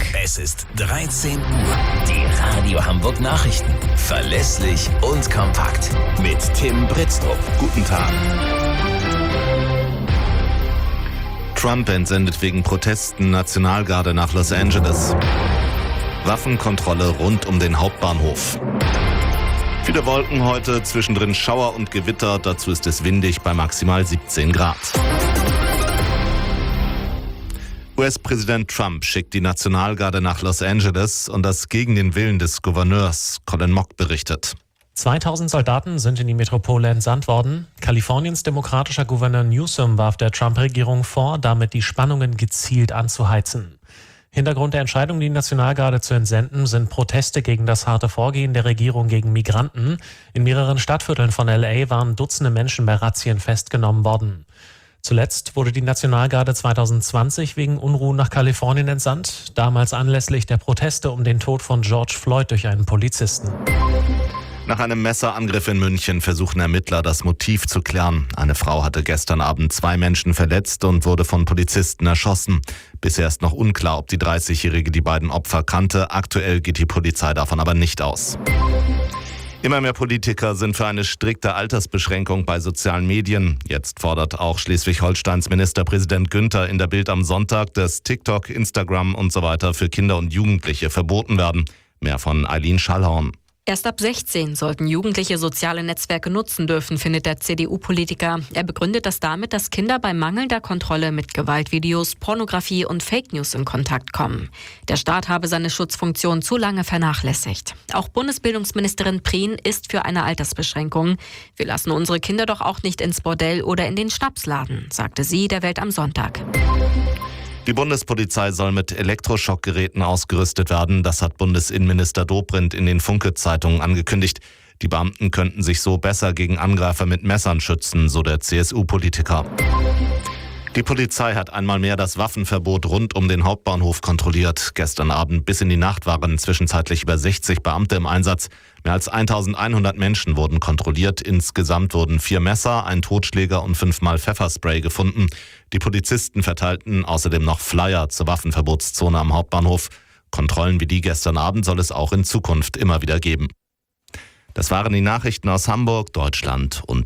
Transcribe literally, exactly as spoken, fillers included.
Es ist dreizehn Uhr. Die Radio Hamburg Nachrichten. Verlässlich und kompakt. Mit Tim Britztrup. Guten Tag. Trump entsendet wegen Protesten Nationalgarde nach Los Angeles. Waffenkontrolle rund um den Hauptbahnhof. Viele Wolken heute, zwischendrin Schauer und Gewitter. Dazu ist es windig bei maximal siebzehn Grad. U S-Präsident Trump schickt die Nationalgarde nach Los Angeles und das gegen den Willen des Gouverneurs. Colin Mock berichtet. zweitausend Soldaten sind in die Metropole entsandt worden. Kaliforniens demokratischer Gouverneur Newsom warf der Trump-Regierung vor, damit die Spannungen gezielt anzuheizen. Hintergrund der Entscheidung, die Nationalgarde zu entsenden, sind Proteste gegen das harte Vorgehen der Regierung gegen Migranten. In mehreren Stadtvierteln von L A waren Dutzende Menschen bei Razzien festgenommen worden. Zuletzt wurde die Nationalgarde zwanzig zwanzig wegen Unruhen nach Kalifornien entsandt, damals anlässlich der Proteste um den Tod von George Floyd durch einen Polizisten. Nach einem Messerangriff in München versuchen Ermittler, das Motiv zu klären. Eine Frau hatte gestern Abend zwei Menschen verletzt und wurde von Polizisten erschossen. Bisher ist noch unklar, ob die dreißigjährige die beiden Opfer kannte. Aktuell geht die Polizei davon aber nicht aus. Immer mehr Politiker sind für eine strikte Altersbeschränkung bei sozialen Medien. Jetzt fordert auch Schleswig-Holsteins Ministerpräsident Günther in der Bild am Sonntag, dass TikTok, Instagram und so weiter für Kinder und Jugendliche verboten werden. Mehr von Eileen Schallhorn. Erst ab sechzehn sollten Jugendliche soziale Netzwerke nutzen dürfen, findet der C D U-Politiker. Er begründet das damit, dass Kinder bei mangelnder Kontrolle mit Gewaltvideos, Pornografie und Fake News in Kontakt kommen. Der Staat habe seine Schutzfunktion zu lange vernachlässigt. Auch Bundesbildungsministerin Prien ist für eine Altersbeschränkung. Wir lassen unsere Kinder doch auch nicht ins Bordell oder in den Schnapsladen, sagte sie der Welt am Sonntag. Die Bundespolizei soll mit Elektroschockgeräten ausgerüstet werden. Das hat Bundesinnenminister Dobrindt in den Funke-Zeitungen angekündigt. Die Beamten könnten sich so besser gegen Angreifer mit Messern schützen, so der C S U-Politiker. Die Polizei hat einmal mehr das Waffenverbot rund um den Hauptbahnhof kontrolliert. Gestern Abend bis in die Nacht waren zwischenzeitlich über sechzig Beamte im Einsatz. Mehr als eintausendeinhundert Menschen wurden kontrolliert. Insgesamt wurden vier Messer, ein Totschläger und fünfmal Pfefferspray gefunden. Die Polizisten verteilten außerdem noch Flyer zur Waffenverbotszone am Hauptbahnhof. Kontrollen wie die gestern Abend soll es auch in Zukunft immer wieder geben. Das waren die Nachrichten aus Hamburg, Deutschland und